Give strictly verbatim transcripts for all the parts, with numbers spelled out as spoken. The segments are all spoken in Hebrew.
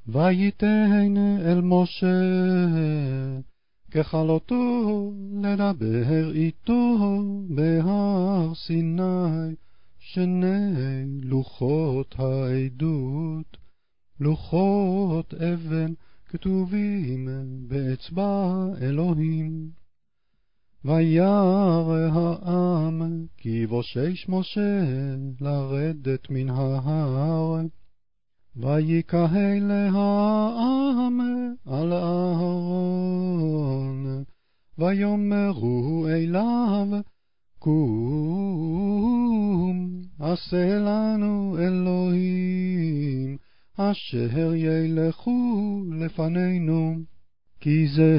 וייתן אל משה ככלותו לדבר איתו בהר סיני, שני לוחות העדות, לוחות אבן כתובים באצבע אלוהים. וירא העם כי בושש משה לרדת מן ההר, ויקהל העם על אהרון, ויאמרו אליו, קום, עשה לנו אלוהים, אשר ילכו לפנינו, כי זה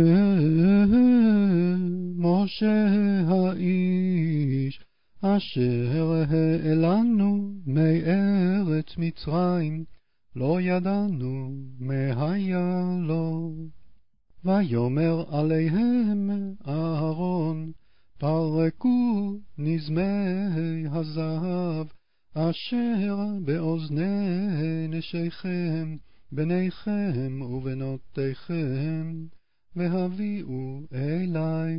משה האיש, אשר העלנו מארץ מצרים, לא ידענו מה היה לו. ויאמר עליהם אהרון, פרקו נזמי הזהב, אשר באוזני נשיכם, בניכם ובנותיכם, והביאו אלי.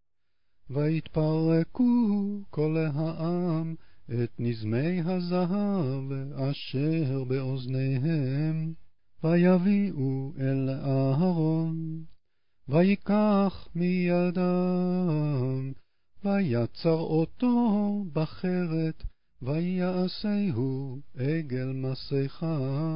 ויתפרקו כל העם את נזמי הזהב אשר באוזניהם, ויביאו אל אהרון, ויקח מידם, ויצר אותו בחרת, ויעשהו עגל מסכה,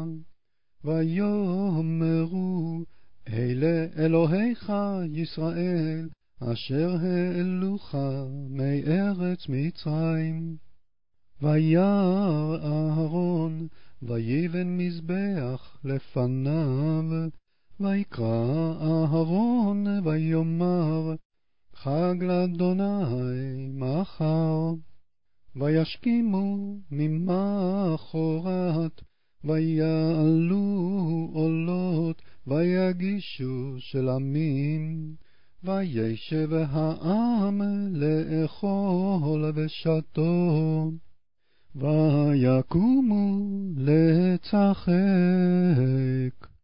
ויאמרו, אלה אלוהיך ישראל, אשר העלוך מארץ מצרים. וירא אהרון, ויבן מזבח לפניו, ויקרא אהרון, ויאמר, חג לאדוני מחר. וישכימו ממחרת, ויעלו עולות, ויגישו שלמים, וישב העם לאכול ושתו, ויקומו לצחק.